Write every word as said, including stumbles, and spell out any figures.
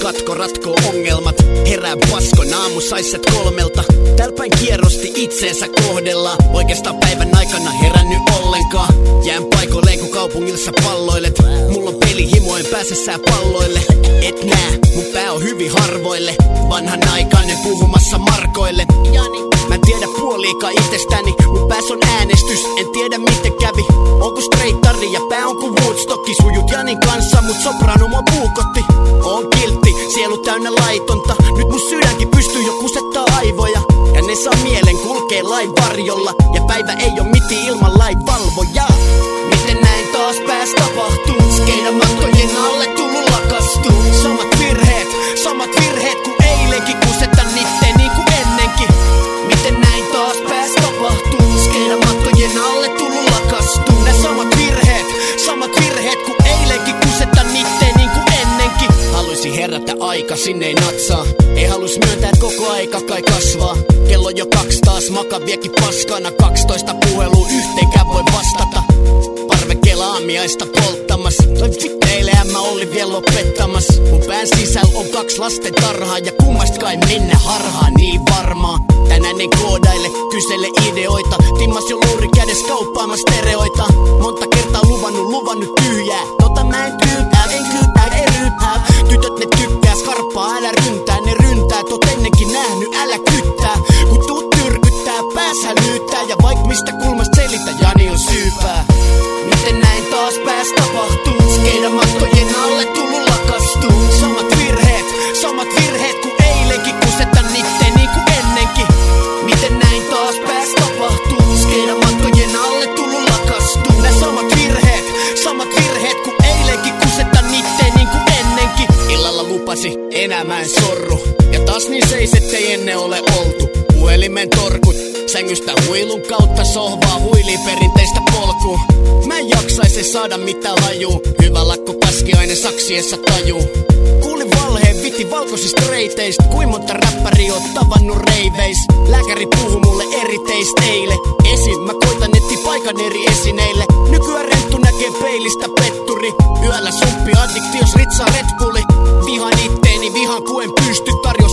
katko ratkoo ongelmat. Herää paskon aamu saiset kolmelta. Tälpäin kierrosti itseensä kohdellaan. Oikeastaan päivän aikana herännyt ollenkaan. Jään paikoilleen kun kaupungissa palloilet. Mulla on pelihimo, en pääse sää palloille. Et nää, mun pää on hyvin harvoille. Vanhanaikainen puhumassa markoille. Mä en tiedä puoliikaan itsestäni. Mun pääs on äänestys, en tiedä miten kävi. Onko streittari ja pää on kuin Woodstocki. Sujut Janin kanssa, mut soprano mua puukotti. Oon kiltti, sielu täynnä laitonta. Nyt mun sydänkin pystyy jo kusettaa aivoja. Ja ne saa mielen kulkee lain varjolla. Ja päivä ei oo miti ilman lain valvojaa. Miten näin taas pääs tapahtuu? Skeidamattojen alle tullu lakastuu. Samat virheet, samat virheet kuin eilenkin. Kusetan itteen niin kuin ennenkin. Miten näin taas pääs tapahtuu? Skeidamattojen alle tullu lakastuu. Nää samat virheet, samat virheet kuin eilenkin. Kusetan itteen niin kuin ennenkin. Haluisin herätä aikaisin, ei natsaa. Ei halus myöntää, et koko aika kai kasvaa. Kello jo kaksi taas makaviekin paskana. Kaksitoista puhelua yhteenkään voi vastata. Parvekkeella aamiaista polttamas. Toi vitteilehän mä olin vielä lopettamas. Mun pään sisällä on kaksi lasten tarhaa. Ja kummasta kai mennä harhaan niin varmaa. Tänään en koodaille, kysele ideoita. Timmas jo luuri kädes kauppaamas stereoita. Monta kertaa luvannut, luvannut tyhjää. Tota mä en tyytää, en kyytää, ei ryytää. Tytöt ne tykkää, skarppaa, älä ryntää. Ne ryntää, tot ennenkin nähnyt, älä kyttää. Kun tuut tyrkyttää, päässä lyyttää. Ja vaik mistä kulmasta selitä, Jani on syypää. Miten näin taas pääs tapahtuu? Skeidamattojen alle tullu lakastuu. Samat virheet, samat virheet kuin eilenkin. Kusetan itteen niin kuin ennenkin. Miten näin taas pääs tapahtuu? Skeidamattojen alle tullu lakastuu. Nää samat virheet, samat virheet kuin eilenkin. Kusetan itteen niin kuin ennenkin. Illalla lupasi, enää mä en sorru. Ja taas niin seis, ettei ennen ole oltu. Puhelimen torkut, sängystä huilun kautta sohvaa huilii perinteistä polkua. Mä en jaksaisi saada mitään hajuu. Hyvä lakko paskiainen saksiessa tajuu. Kuulin valheen viti valkoisista reiteistä. Kuin monta räppäri oot tavannut reiveis. Lääkäri puhu mulle eri teistä eile. Esim mä koitan etti paikan eri esineille. Nykyään renttu näkee peilistä petturi. Yöllä sumppi addiktios ritsaa Red Bulli. Vihan itteeni, vihan kuen pysty tarjoamaan.